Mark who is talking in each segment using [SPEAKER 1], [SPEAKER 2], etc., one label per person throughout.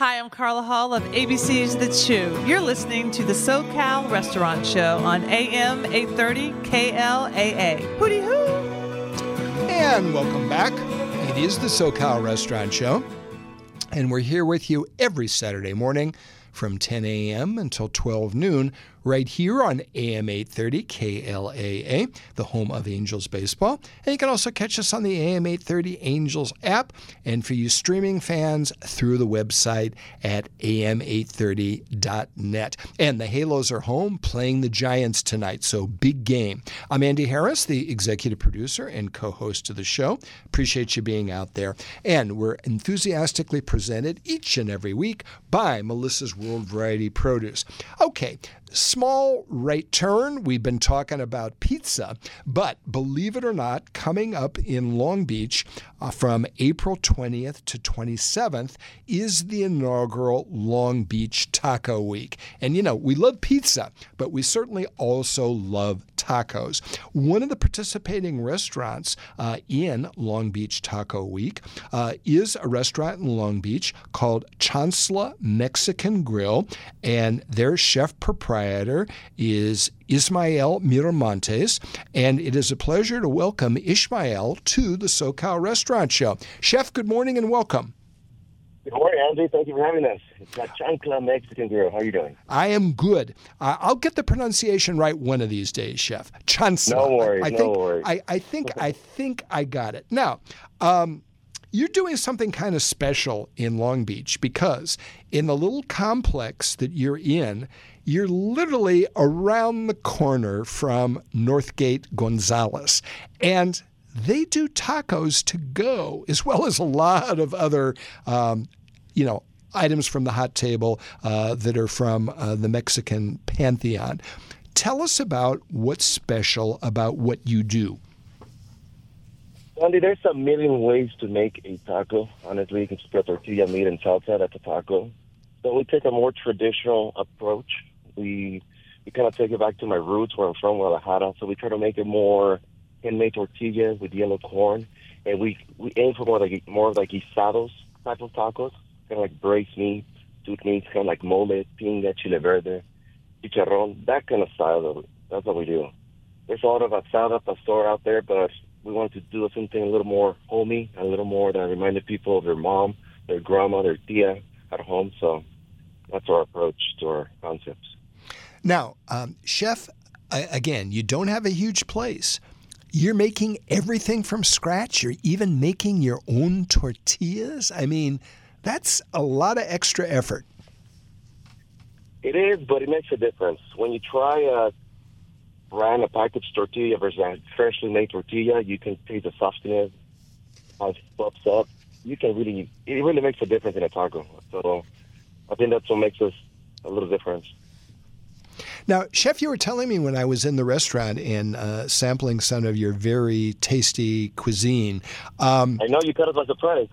[SPEAKER 1] Hi, I'm Carla Hall of ABC's The Chew. You're listening to the SoCal Restaurant Show on AM 830 KLAA. Hooty hoo!
[SPEAKER 2] And welcome back. It is the SoCal Restaurant Show, and we're here with you every Saturday morning from 10 a.m. until 12 noon, right here on AM 830 KLAA, the home of Angels baseball. And you can also catch us on the AM 830 Angels app, and for you streaming fans, through the website at am830.net. And the Halos are home playing the Giants tonight, so big game. I'm Andy Harris, the executive producer and co-host of the show. Appreciate you being out there. And we're enthusiastically presented each and every week by Melissa's World Variety Produce. Okay, small right turn. We've been talking about pizza, but believe it or not, coming up in Long Beach from April 20th to 27th is the inaugural Long Beach Taco Week. And you know, we love pizza, but we certainly also love tacos. One of the participating restaurants in Long Beach Taco Week is a restaurant in Long Beach called Chancla Mexican Grill, and their chef proprietor is Ismael Miramontes, and it is a pleasure to welcome Ismael to the SoCal Restaurant Show. Chef, good morning and welcome.
[SPEAKER 3] Good morning, Andy. Thank you for having us. It's a Chancla Mexican Grill. How are you doing?
[SPEAKER 2] I am good. I'll get the pronunciation right one of these days, Chef. Chancla.
[SPEAKER 3] No worries.
[SPEAKER 2] I think I got it. Now, you're doing something kind of special in Long Beach because in the little complex that you're in, you're literally around the corner from Northgate Gonzalez. And they do tacos to go, as well as a lot of other, items from the hot table that are from the Mexican pantheon. Tell us about what's special about what you do.
[SPEAKER 3] Andy, there's a million ways to make a taco. Honestly, you can just put tortilla, meat, and salsa. That's a taco. So we take a more traditional approach. We kind of take it back to my roots, where I'm from, Guadalajara. So we try to make it more handmade tortillas with yellow corn, and we aim for more of like guisados type of tacos, kind of like braised meat, stewed meats, kind of like mole, pinga, chile verde, chicharrón, that kind of style. That's what we do. There's a lot of asada pastor out there, but we wanted to do something a little more homey, a little more that reminded people of their mom, their grandma, their tia at home. So that's our approach to our concepts.
[SPEAKER 2] Now, Chef, again, you don't have a huge place. You're making everything from scratch. You're even making your own tortillas. I mean, that's a lot of extra effort.
[SPEAKER 3] It is, but it makes a difference. When you try a packaged tortilla versus a freshly made tortilla, you can taste the softness, how it pops up. It really makes a difference in a taco. So I think that's what makes us a little different.
[SPEAKER 2] Now, Chef, you were telling me when I was in the restaurant and sampling some of your very tasty cuisine.
[SPEAKER 3] I know you cut it by surprise.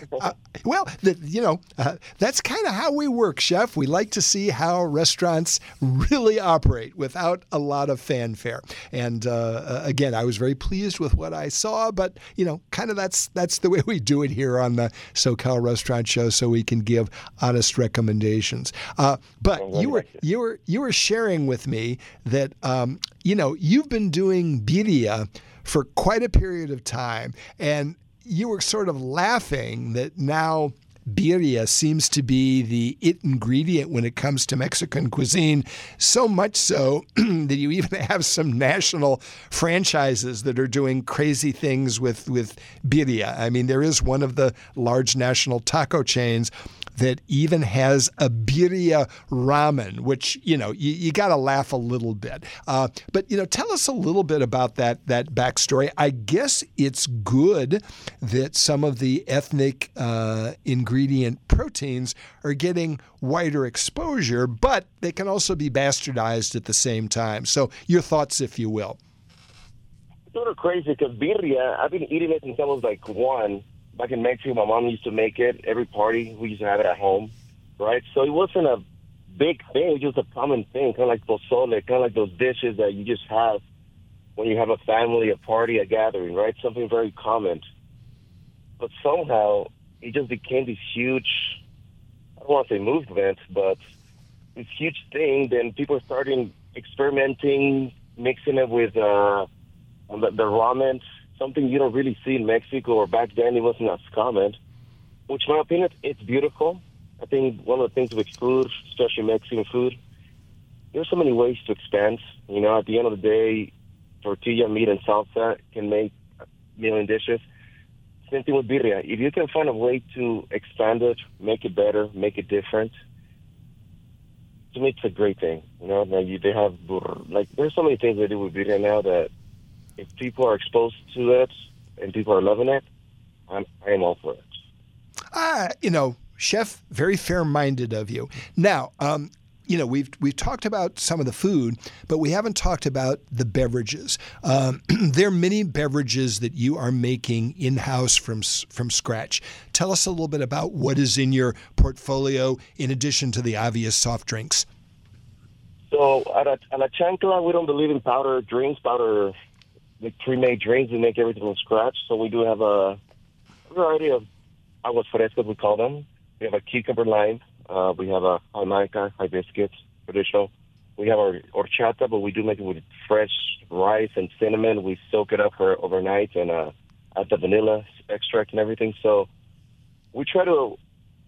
[SPEAKER 2] That's kind of how we work, Chef. We like to see how restaurants really operate without a lot of fanfare. And again, I was very pleased with what I saw, but kind of that's the way we do it here on the SoCal Restaurant Show, so we can give honest recommendations. But you were sharing with me that you've been doing birria for quite a period of time, and you were sort of laughing that now birria seems to be the it ingredient when it comes to Mexican cuisine, so much so that you even have some national franchises that are doing crazy things with birria. I mean, there is one of the large national taco chains that even has a birria ramen, which, you got to laugh a little bit. But tell us a little bit about that backstory. I guess it's good that some of the ethnic ingredient proteins are getting wider exposure, but they can also be bastardized at the same time. So your thoughts, if you will.
[SPEAKER 3] It's sort of crazy because birria, I've been eating it since I was like one. Back in Mexico, my mom used to make it. Every party, we used to have it at home, right? So it wasn't a big thing. It was just a common thing, kind of like pozole, kind of like those dishes that you just have when you have a family, a party, a gathering, right? Something very common. But somehow, it just became this huge, I don't want to say movement, but this huge thing. Then people are starting experimenting, mixing it with the ramen, something you don't really see in Mexico, or back then it wasn't as common. Which, in my opinion, it's beautiful. I think one of the things with food, especially Mexican food, there's so many ways to expand. You know, at the end of the day, tortilla, meat, and salsa can make a million dishes. Same thing with birria. If you can find a way to expand it, make it better, make it different, to me, it's a great thing. You know, they have, like, there's so many things they do with birria now that if people are exposed to it and people are loving it, I am all for it.
[SPEAKER 2] You know, Chef, very fair-minded of you. Now, you know, we've talked about some of the food, but we haven't talked about the beverages. There are many beverages that you are making in-house from scratch. Tell us a little bit about what is in your portfolio in addition to the obvious soft drinks.
[SPEAKER 3] So at La Chancla, we don't believe in powder drinks, like pre-made drinks. We make everything from scratch. So we do have a variety of aguas frescas, we call them. We have a cucumber lime. We have a Jamaica, hibiscus, traditional. We have our horchata, but we do make it with fresh rice and cinnamon. We soak it up for overnight and add the vanilla extract and everything. So we try to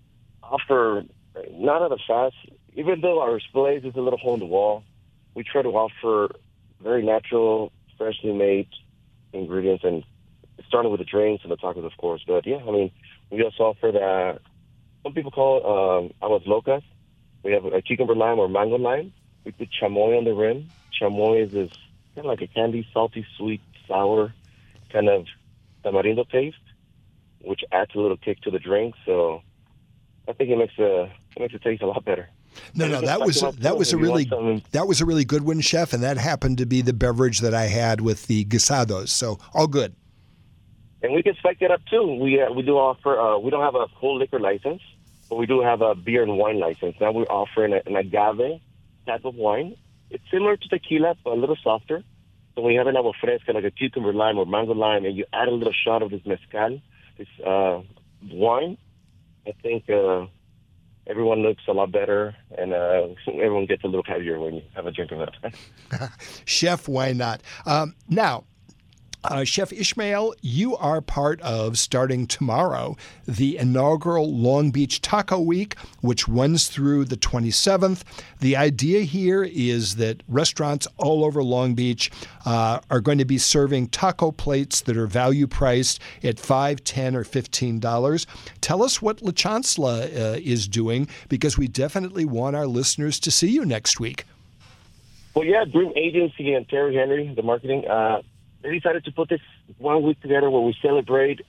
[SPEAKER 3] offer, not at a fast, even though our place is a little hole in the wall, we try to offer very natural, freshly made ingredients, and starting with the drinks and the tacos, of course. But yeah, I mean, we also offer the, some people call it aguas locas. We have a cucumber lime or mango lime. We put chamoy on the rim. Chamoy is this kind of like a candy, salty, sweet, sour kind of tamarindo taste, which adds a little kick to the drink. So I think it makes it taste a lot better.
[SPEAKER 2] No, that was a really good one, Chef, and that happened to be the beverage that I had with the guisados. So all good.
[SPEAKER 3] And we can spike that up too. We do offer. We don't have a full liquor license, but we do have a beer and wine license. Now we're offering an agave type of wine. It's similar to tequila, but a little softer. So when you have an agua fresca, like a cucumber lime or mango lime, and you add a little shot of this mezcal, this wine, I think everyone looks a lot better, and everyone gets a little heavier when you have a drink of it.
[SPEAKER 2] Chef, why not? Now, Chef Ishmael, you are part of, starting tomorrow, the inaugural Long Beach Taco Week, which runs through the 27th. The idea here is that restaurants all over Long Beach are going to be serving taco plates that are value priced at $5, $10, or $15. Tell us what La Chancla is doing, because we definitely want our listeners to see you next week.
[SPEAKER 3] Well, yeah, Dream Agency and Terry Henry, the marketing, they decided to put this 1 week together where we celebrate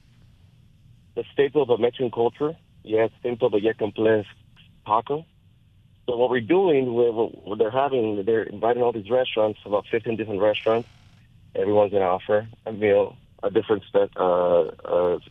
[SPEAKER 3] the staple of Mexican culture. Yes, staple of Yet Complex taco. So what we're doing, they're inviting all these restaurants, about 15 different restaurants. Everyone's going to offer a meal, a different promo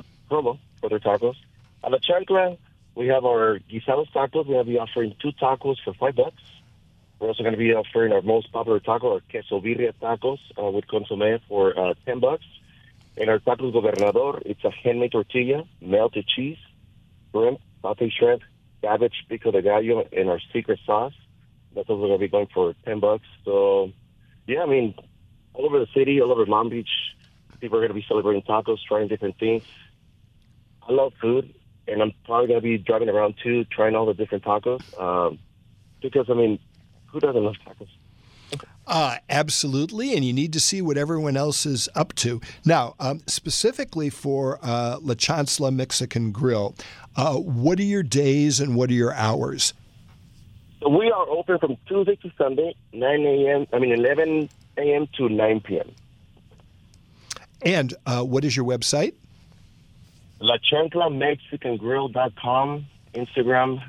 [SPEAKER 3] for their tacos. At La Chancla, we have our guisados tacos. We're going to be offering 2 tacos for $5. We're also going to be offering our most popular taco, our queso birria tacos with consomme for $10. And our tacos gobernador, it's a handmade tortilla, melted cheese, shrimp, sauteed shrimp, cabbage, pico de gallo, and our secret sauce. That's also going to be going for $10. So, yeah, I mean, all over the city, all over Long Beach, people are going to be celebrating tacos, trying different things. I love food, and I'm probably going to be driving around too, trying all the different tacos. Because, I mean, who doesn't love tacos?
[SPEAKER 2] Absolutely, and you need to see what everyone else is up to. Now, specifically for La Chancla Mexican Grill, what are your days and what are your hours?
[SPEAKER 3] So we are open from Tuesday to Sunday, 11 a.m. to 9 p.m.
[SPEAKER 2] And what is your website?
[SPEAKER 3] LaChanclaMexicanGrill.com, Instagram,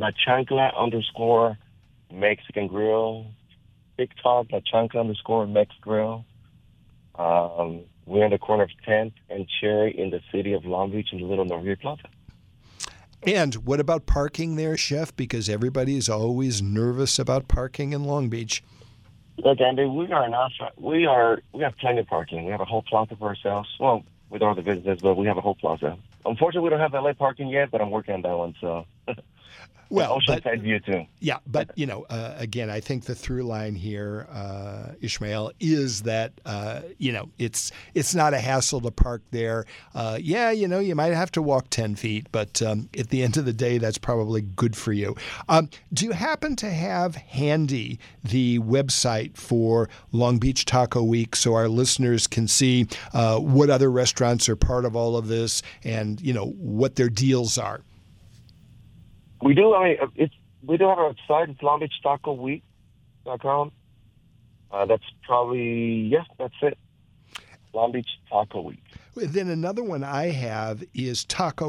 [SPEAKER 3] LaChancla_Mexican Grill, TikTok, LaChancla_Mex Grill. We're in the corner of 10th and Cherry in the city of Long Beach in the Little Northview Plaza.
[SPEAKER 2] And what about parking there, Chef? Because everybody is always nervous about parking in Long Beach.
[SPEAKER 3] Look, Andy, we have plenty of parking. We have a whole plaza for ourselves. Well, with all the visitors, but we have a whole plaza. Unfortunately, we don't have LA parking yet, but I'm working on that one. So,
[SPEAKER 2] Well,
[SPEAKER 3] Oceanside View too.
[SPEAKER 2] Yeah, but again, I think the through line here, Ishmael, is that it's not a hassle to park there. You might have to walk 10 feet, but at the end of the day, that's probably good for you. Do you happen to have handy the website for Long Beach Taco Week so our listeners can see what other restaurants are part of all of this and what their deals are?
[SPEAKER 3] We do. We do have a website. It's longbeachtacoweek.com. That's it. Long Beach Taco Week.
[SPEAKER 2] Then another one I have is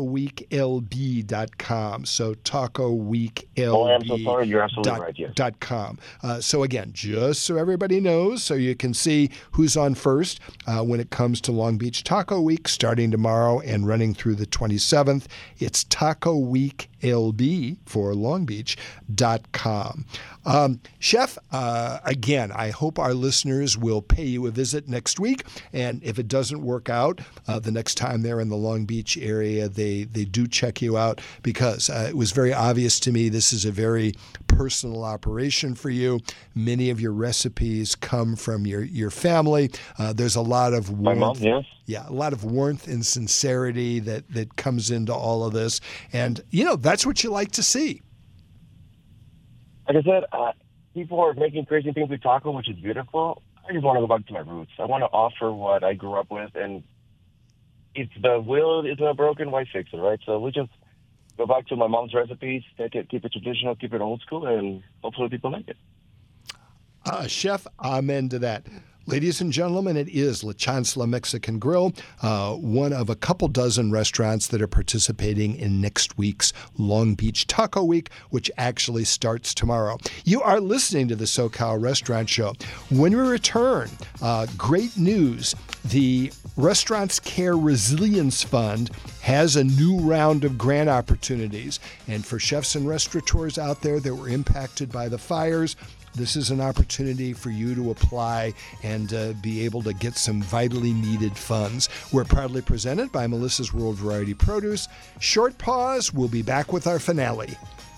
[SPEAKER 2] tacoweeklb.com. So tacoweeklb.com.
[SPEAKER 3] I'm so sorry. You're absolutely right, yes.
[SPEAKER 2] .com. So again, just so everybody knows, so you can see who's on first when it comes to Long Beach Taco Week starting tomorrow and running through the 27th. It's tacoweeklb for longbeach.com. Chef, again, I hope our listeners will pay you a visit next week. And if it doesn't work out, the next time they're in the Long Beach area, they do check you out because it was very obvious to me this is a very personal operation for you. Many of your recipes come from your family. There's a lot of warmth.
[SPEAKER 3] My mom, yes.
[SPEAKER 2] Yeah, a lot of warmth and sincerity that comes into all of this. And, that's what you like to see.
[SPEAKER 3] Like I said, people are making crazy things with taco, which is beautiful. I just want to go back to my roots. I want to offer what I grew up with, and if the wheel is not broken, why fix it, right? So we just go back to my mom's recipes, take it, keep it traditional, keep it old school, and hopefully people like it.
[SPEAKER 2] Chef, amen to that. Ladies and gentlemen, it is La Chancla Mexican Grill, one of a couple dozen restaurants that are participating in next week's Long Beach Taco Week, which actually starts tomorrow. You are listening to the SoCal Restaurant Show. When we return, great news. The Restaurants Care Resilience Fund has a new round of grant opportunities. And for chefs and restaurateurs out there that were impacted by the fires, this is an opportunity for you to apply and be able to get some vitally needed funds. We're proudly presented by Melissa's World Variety Produce. Short pause. We'll be back with our finale.